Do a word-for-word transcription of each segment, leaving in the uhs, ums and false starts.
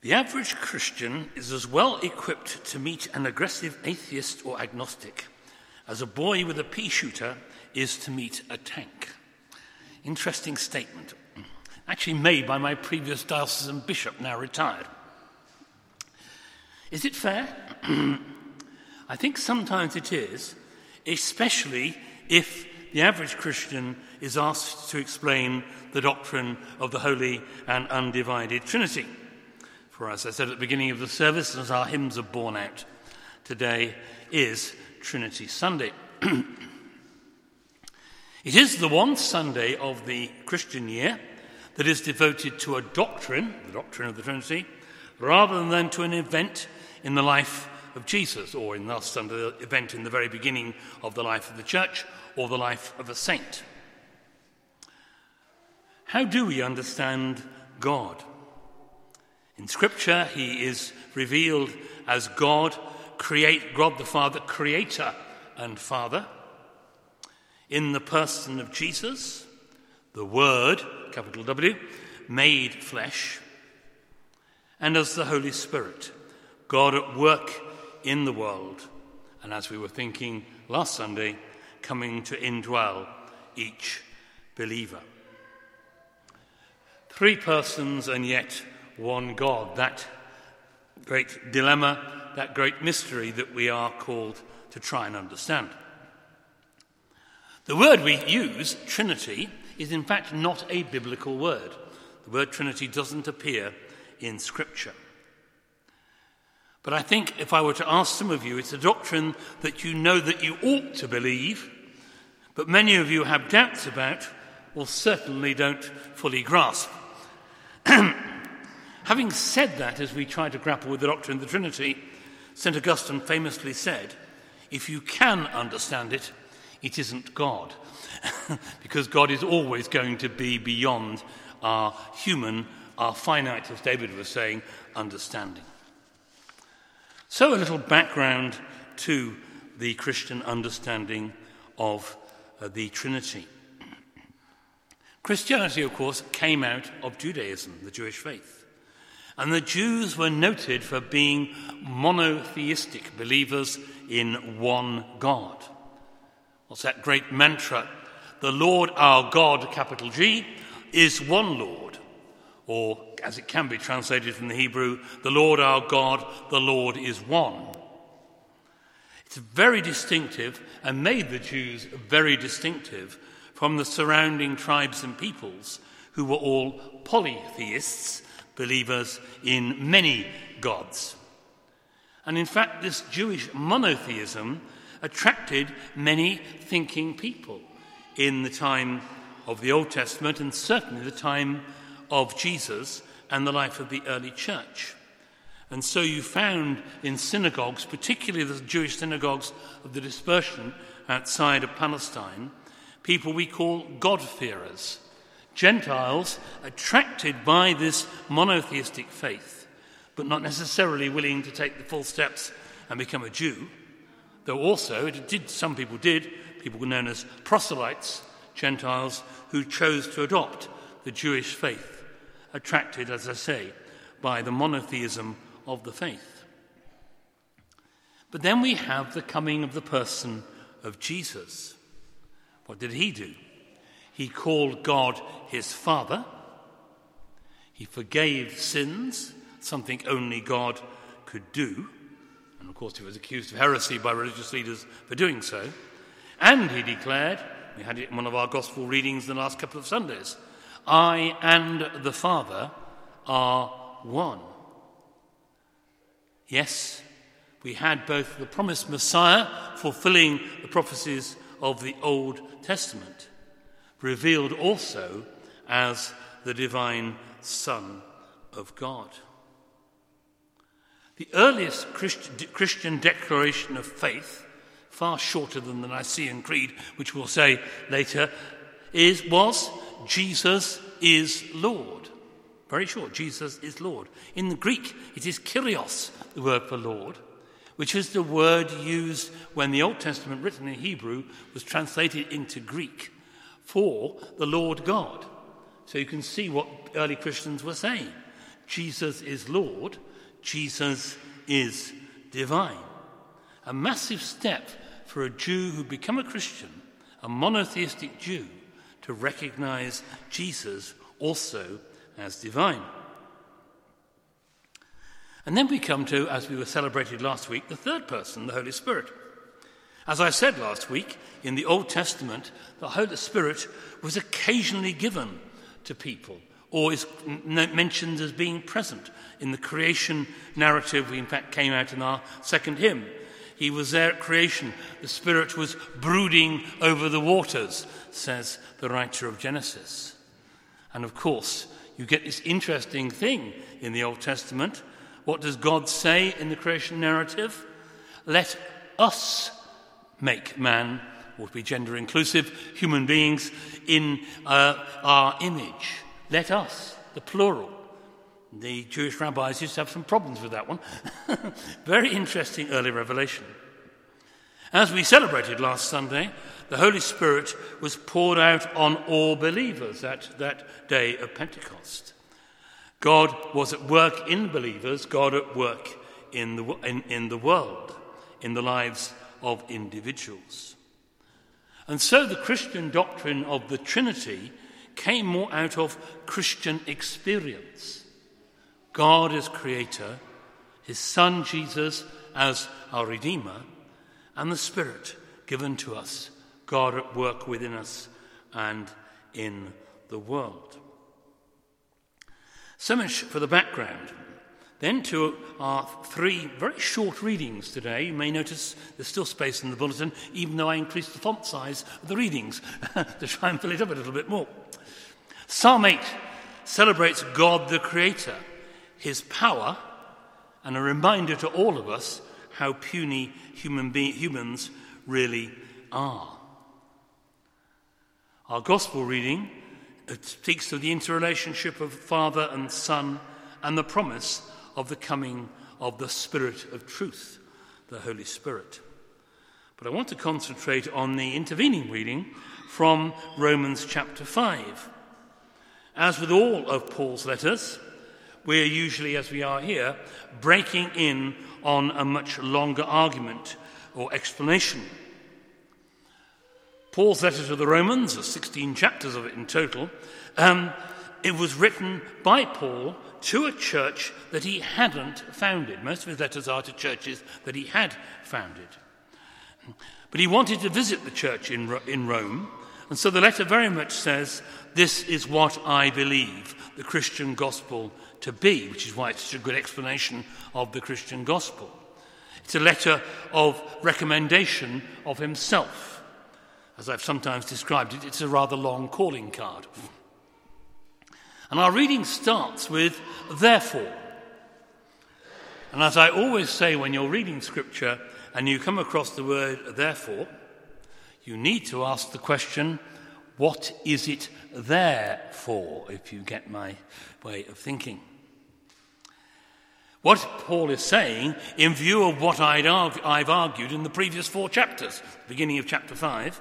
The average Christian is as well equipped to meet an aggressive atheist or agnostic as a boy with a pea shooter is to meet a tank. Interesting statement, actually made by my previous diocesan bishop, now retired. Is it fair? I think sometimes it is, especially if the average Christian is asked to explain the doctrine of the Holy and Undivided Trinity. For as I said at the beginning of the service, as our hymns are borne out, today is Trinity Sunday. It is the one Sunday of the Christian year that is devoted to a doctrine, the doctrine of the Trinity, rather than to an event in the life of Jesus, or in last Sunday, the event in the very beginning of the life of the church, or the life of a saint. How do we understand God? In Scripture, he is revealed as God, create, God the Father, creator and Father. In the person of Jesus, the Word, capital W, made flesh. And as the Holy Spirit, God at work in the world. And as we were thinking last Sunday, coming to indwell each believer. Three persons and yet one God, that great dilemma, that great mystery that we are called to try and understand. The word we use, Trinity, is in fact not a biblical word. The word Trinity doesn't appear in Scripture. But I think if I were to ask some of you, it's a doctrine that you know that you ought to believe, but many of you have doubts about, or certainly don't fully grasp. Having said that, as we try to grapple with the doctrine of the Trinity, Saint Augustine famously said, if you can understand it, it isn't God. Because God is always going to be beyond our human, our finite, as David was saying, understanding. So a little background to the Christian understanding of uh, the Trinity. Christianity, of course, came out of Judaism, the Jewish faith. And the Jews were noted for being monotheistic believers in one God. What's that great mantra? The Lord our God, capital G, is one Lord. Or, as it can be translated from the Hebrew, the Lord our God, the Lord is one. It's very distinctive and made the Jews very distinctive from the surrounding tribes and peoples who were all polytheists, believers in many gods. And in fact, this Jewish monotheism attracted many thinking people in the time of the Old Testament and certainly the time of Jesus and the life of the early church. And so you found in synagogues, particularly the Jewish synagogues of the dispersion outside of Palestine, people we call God-fearers, Gentiles attracted by this monotheistic faith, but not necessarily willing to take the full steps and become a Jew, though also it did, some people did, people were known as proselytes, Gentiles who chose to adopt the Jewish faith, attracted, as I say, by the monotheism of the faith. But then we have the coming of the person of Jesus. What did he do? He called God his Father. He forgave sins, something only God could do. And of course he was accused of heresy by religious leaders for doing so. And he declared, we had it in one of our gospel readings in the last couple of Sundays, I and the Father are one. Yes, we had both the promised Messiah fulfilling the prophecies of the Old Testament, revealed also as the divine Son of God. The earliest Christian declaration of faith, far shorter than the Nicene Creed, which we'll say later, is was Jesus is Lord. Very short, Jesus is Lord. In the Greek, it is Kyrios, the word for Lord, which is the word used when the Old Testament, written in Hebrew, was translated into Greek for the Lord God. So you can see what early Christians were saying. Jesus is Lord, Jesus is divine. A massive step for a Jew who become a Christian, a monotheistic Jew, to recognize Jesus also as divine. And then we come to, as we were celebrated last week, the third person, the Holy Spirit. As I said last week, in the Old Testament, the Holy Spirit was occasionally given to people, or is mentioned as being present in the creation narrative we in fact came out in our second hymn. He was there at creation. The Spirit was brooding over the waters, says the writer of Genesis. And of course, you get this interesting thing in the Old Testament. What does God say in the creation narrative? Let us make man, or to be gender inclusive, human beings in uh, our image. Let us, the plural. The Jewish rabbis used to have some problems with that one. Very interesting early revelation. As we celebrated last Sunday, the Holy Spirit was poured out on all believers at that day of Pentecost. God was at work in believers, God at work in the, in, in the world, in the lives of individuals. And so the Christian doctrine of the Trinity came more out of Christian experience. God as creator, his Son Jesus as our Redeemer, and the Spirit given to us, God at work within us and in the world. So much for the background. Then to our three very short readings today. You may notice there's still space in the bulletin, even though I increased the font size of the readings to try and fill it up a little bit more. Psalm eight celebrates God the Creator, his power, and a reminder to all of us how puny human be- humans really are. Our gospel reading it speaks of the interrelationship of Father and Son and the promise of the coming of the Spirit of truth, the Holy Spirit. But I want to concentrate on the intervening reading from Romans chapter five. As with all of Paul's letters, we're usually, as we are here, breaking in on a much longer argument or explanation. Paul's letter to the Romans, there's sixteen chapters of it in total, um, it was written by Paul to a church that he hadn't founded. Most of his letters are to churches that he had founded. But he wanted to visit the church in, in Rome, and so the letter very much says, this is what I believe the Christian gospel to be, which is why it's such a good explanation of the Christian gospel. It's a letter of recommendation of himself. As I've sometimes described it, it's a rather long calling card. And our reading starts with, therefore. And as I always say when you're reading scripture and you come across the word therefore, you need to ask the question, what is it there for, if you get my way of thinking? What Paul is saying, in view of what I'd argue, I've argued in the previous four chapters, beginning of chapter five,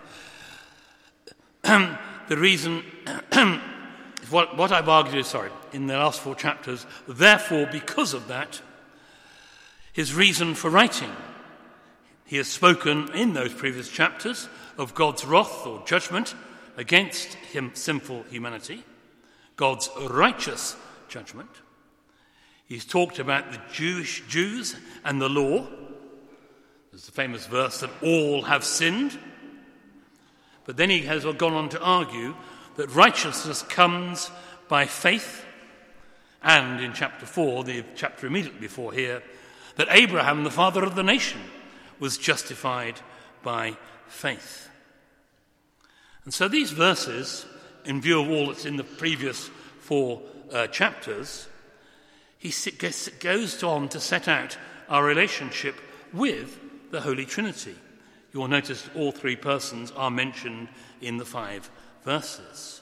the reason, what, what I've argued is, sorry, in the last four chapters, therefore, because of that, his reason for writing. He has spoken in those previous chapters of God's wrath or judgment against him, sinful humanity, God's righteous judgment. He's talked about the Jewish Jews and the law. There's the famous verse that all have sinned. But then he has gone on to argue that righteousness comes by faith, and in chapter four, the chapter immediately before here, that Abraham, the father of the nation, was justified by faith. And so these verses, in view of all that's in the previous four uh, chapters, he goes on to set out our relationship with the Holy Trinity. You'll notice all three persons are mentioned in the five verses.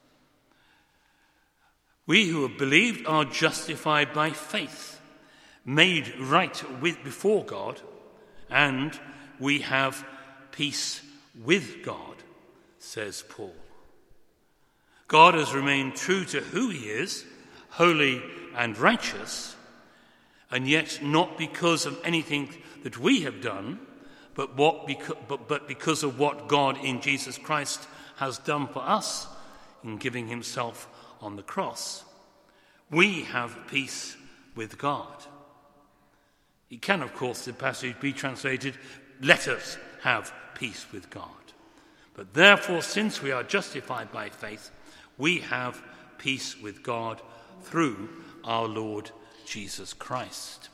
We who have believed are justified by faith, made right with before God, and we have peace with God, says Paul. God has remained true to who he is, holy and righteous, and yet not because of anything that we have done, but, what beca- but, but because of what God in Jesus Christ has done for us in giving himself on the cross, we have peace with God. It can, of course, the passage be translated, let us have peace with God. But therefore, since we are justified by faith, we have peace with God through our Lord Jesus Christ.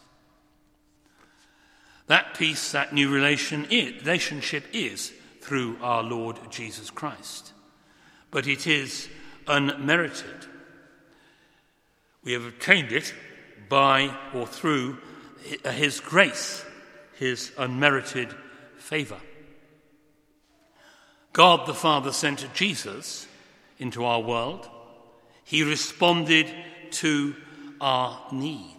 That peace, that new relation, relationship is through our Lord Jesus Christ. But it is unmerited. We have obtained it by or through his grace, his unmerited favour. God the Father sent Jesus into our world. He responded to our need.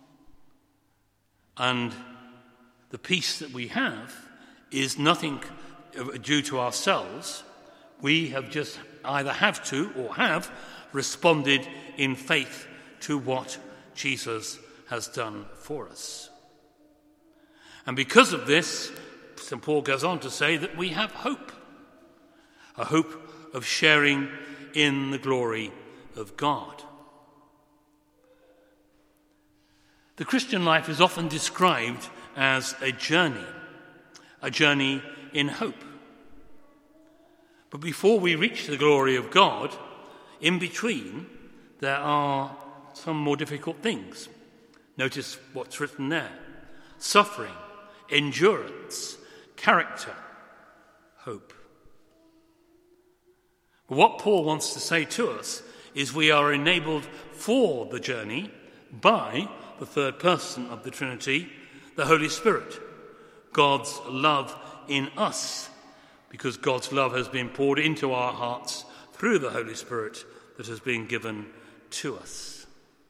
And the peace that we have is nothing due to ourselves. We have just either have to or have responded in faith to what Jesus has done for us. And because of this, Saint Paul goes on to say that we have hope, a hope of sharing in the glory of God. The Christian life is often described as a journey, a journey in hope. But before we reach the glory of God, in between, there are some more difficult things. Notice what's written there: suffering, endurance, character, hope. But what Paul wants to say to us is we are enabled for the journey by the third person of the Trinity, the Holy Spirit, God's love in us, because God's love has been poured into our hearts through the Holy Spirit that has been given to us.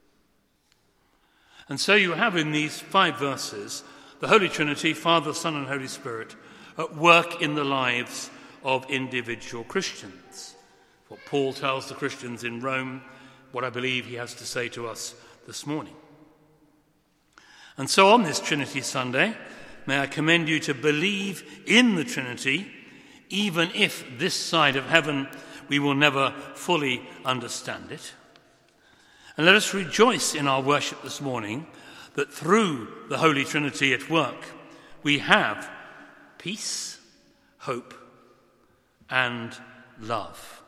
And so you have in these five verses the Holy Trinity, Father, Son, and Holy Spirit, at work in the lives of individual Christians. What Paul tells the Christians in Rome, what I believe he has to say to us this morning. And so on this Trinity Sunday, may I commend you to believe in the Trinity, even if this side of heaven we will never fully understand it. And let us rejoice in our worship this morning that through the Holy Trinity at work, we have peace, hope, and love.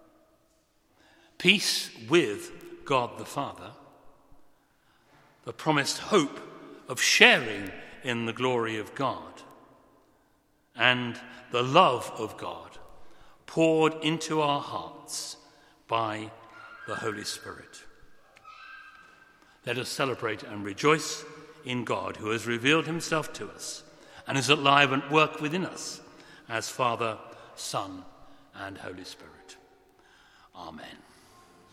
Peace with God the Father, the promised hope of sharing in the glory of God, and the love of God poured into our hearts by the Holy Spirit. Let us celebrate and rejoice in God, who has revealed himself to us and is alive and at work within us as Father, Son, and Holy Spirit. Amen.